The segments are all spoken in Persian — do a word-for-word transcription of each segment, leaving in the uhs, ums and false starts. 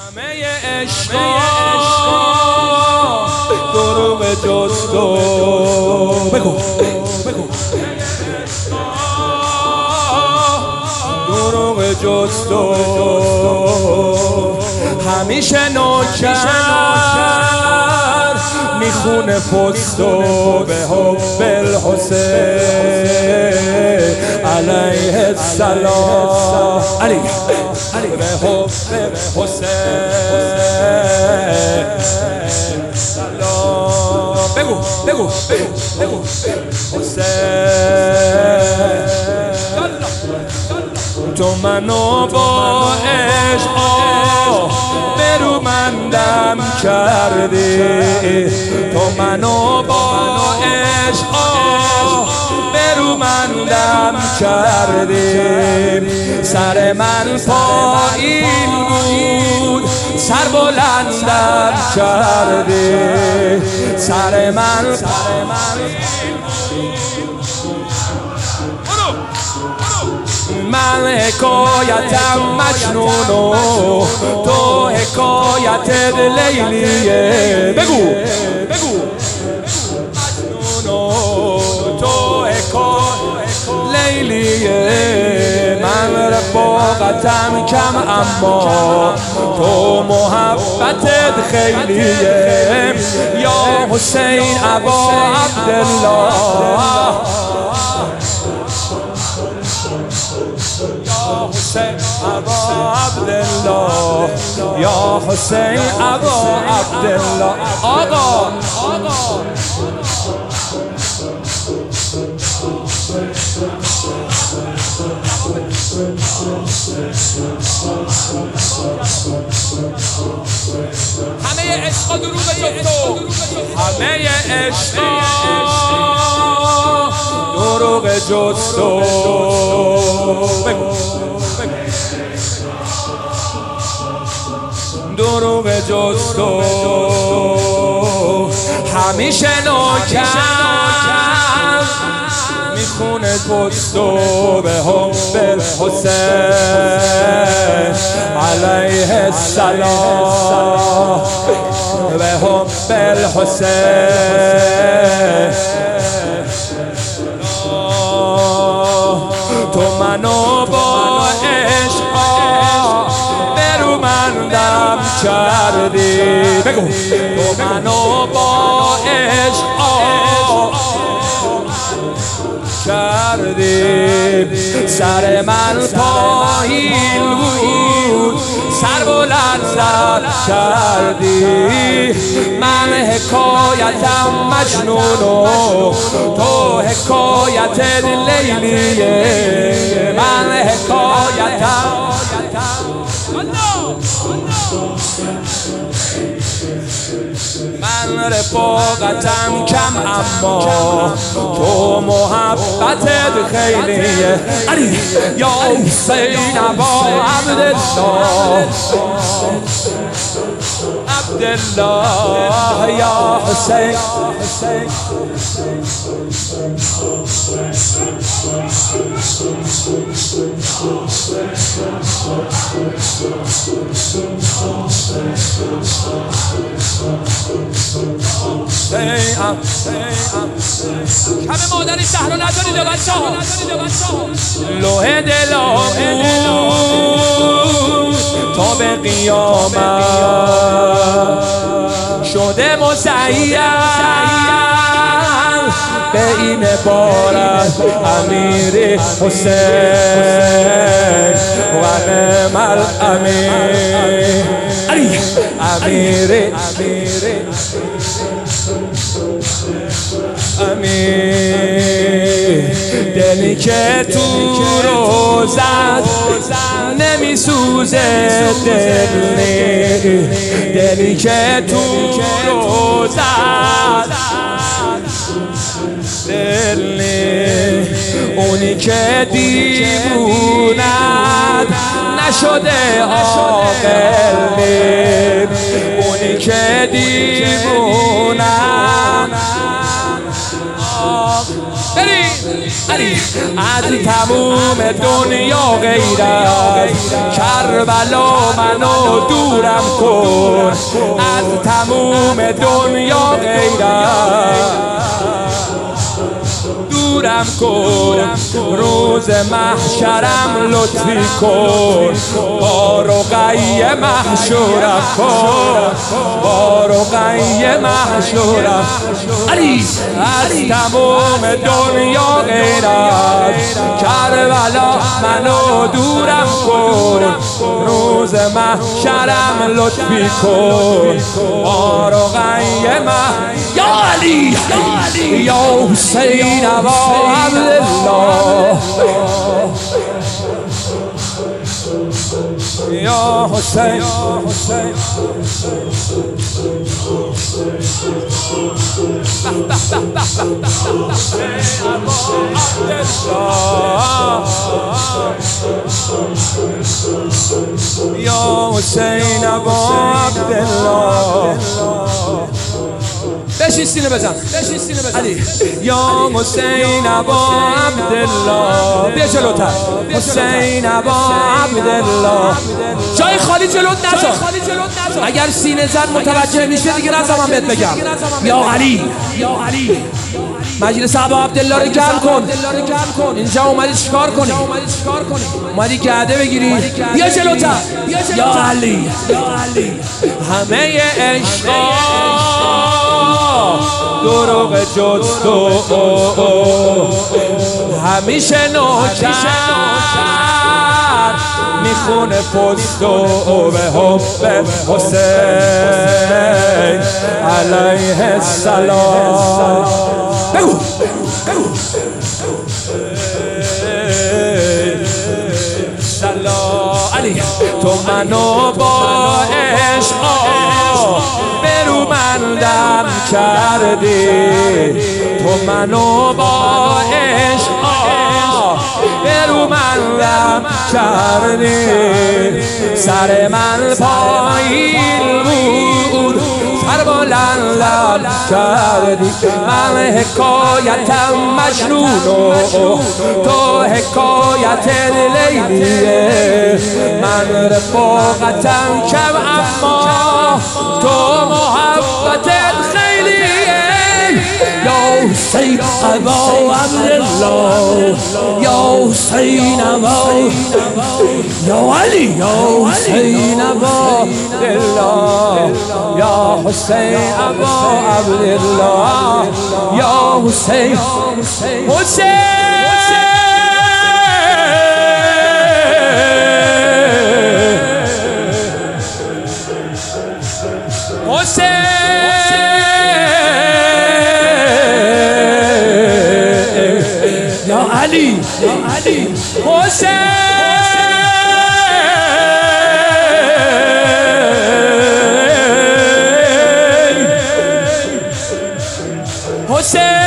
همه عشقا دروغ جز تو. بگو بگو دروغ جز تو. همیشه نوکر میخونه پستو به حب الحسین علیه السلام. علی علی به حب حسین سلام. بگو بگو بگو بگو حسین. تو منو با عشق برومندم کردی. تو منو با عشق برومندم کردی. سر من پایین بود سر بلندم کردی. سر من سر من من حکایتم مجنون و تو حکایت لیلیه. بگو بگو مجنون و تو حکایت لیلیه. من رفاقتم کم اما تو محبتت خیلیه. یا حسین ابا عبدالله یا حسین ابا عبدالله یا حسین ابا عبدالله. آقا آقا همه عشقا دروغ جز تو. همه عشقا دروغ جز تو. بگو دروغ جز تو. همیشه نوکر میخونه پستو به حب الحسین علیه السلام. به حب الحسین تو منو با عشق برومندم کردی. بگو تو منو با عشق کردی. سر من پایین بود سر بلندم کردی. من حکایتم مجنون و تو حکایت لیلیه. من حکایتم من رفاقتم کم اما تو محبتت خیلیه. علی یا حسین ابا عبدالله عبدالله یا حسین حسین همه مادری شهر رو ندارید و بچه ها لوح دلامون تا به قیامت شده مزین به این بارت امیر حسین و نعم الامیر. علی امیر امیر امیر. دلی که تو روزت نمی سوزه دلی. دلی که تو روزت دلی. اونی که دیوونت نشده عاقل. اونی که دیوونت علی از تموم دنیا غیر از کربلا منو دورم کن، از تموم دنیا غیر از دورم کن، روز محشرم لطفی کن، با رقی محشورم کن، با رقی محشورم علی. از تمام دنیا غیر از کربلا منو دورم کن، روز محشرم لطفی کن، با رقی محشورم. یا علی یا حسین و عبدالله، یا حسین یا حسین ابا عبدالله. بشین سینه بزن، بشین سینه بزن علی. یا حسین ابا عبدالله، بیا جلوتر. حسین ابا عبدالله، جای خالی جلوت نذار، اگر سینه زد متوجه میشه دیگه نذارم بهت بگم. یا علی یا علی، مجلس ابا عبدالله رو جمع کن. اینجا اومدی چیکار کنی؟ اومدی گرده بگیری؟ بیا جلوتر. یا علی همه عشقا دروغ جز تو، همیشه نوکر میخونه پست و به حب حسین علیه السلام. بگو بگو سلام علی. تو منو با عشقا برومندم کردی، تو منو با عشقا برومندم کردی، سر من پایین بود سر بلندم کردی، من حکایتم مجنون و تو حکایت لیلیه، من رفاقتم کم اما تو محبتت خیلیه. یا حسین ابا عبدالله، یا حسین ابا، یا علی یا حسین ابا عبدالله، یا حسین ابا عبدالله، یا حسین حسین حسین یا علی یا علی حسین حسین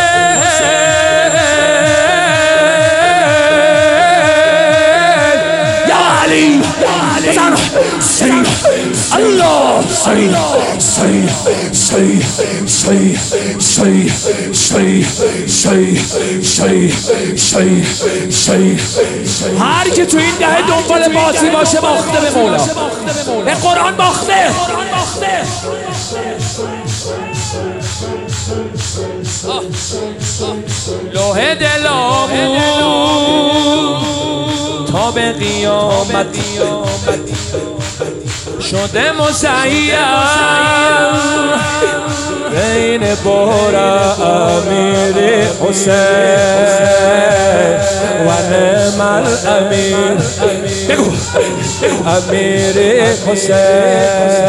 یا علی بزن سید الله سید سید سید سید سید سید سید سید سید سید. هر کی تو این دهه دنبال بازی باشه باخته به مولا، به قرآن باخته. لوح دلامو تا به قیامت شده مزین بین بار امیر حسین و نعم الامیر. بگو امیر حسین،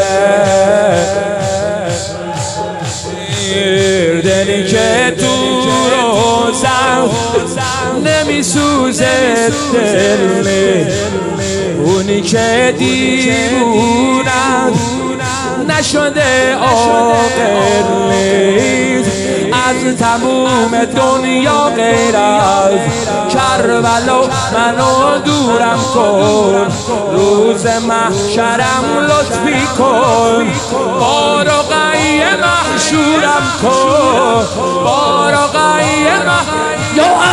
دلی که تو روزم نمی سوزه دل، اونی که دیوونم نشده عاقل نیست، از تموم دنیا غیر از کربلا منو دورم کن، روز محشرم لطفی کن، با رقی محشورم کن، با رقی محشورم.